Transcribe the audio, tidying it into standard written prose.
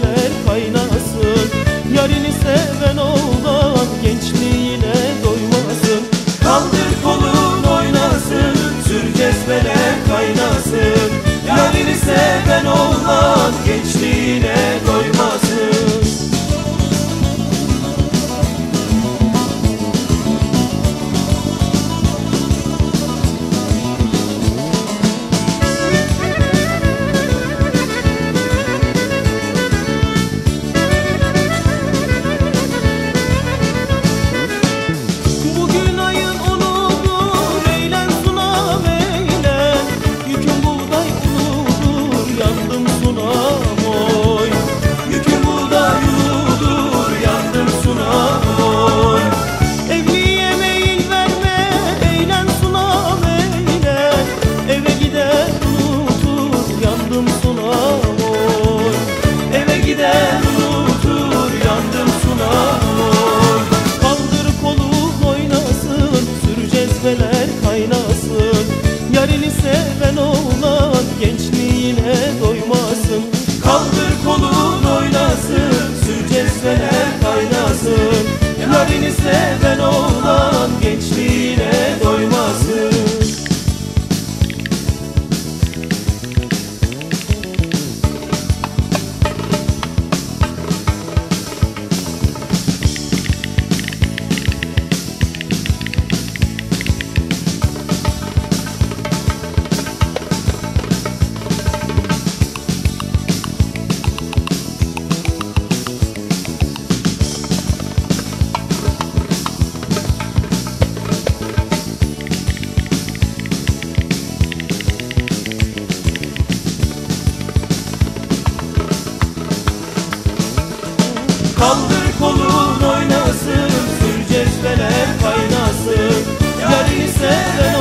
cezveler kaynasın. Yarini seven oğlan gençliğine doymasın. Kaldır kolun oynasın, sür cezveler kaynasın. Yarini seven oğlan gençliğine doymasın. Yarini seven oğlan gençliğine doymasın. Kaldır kolun oynasın, sür cezveler kaynasın. Yarini seven oğlan gençliğine doymasın. Kaldır kolun oynasın, sür cezveler kaynasın. Yarini seven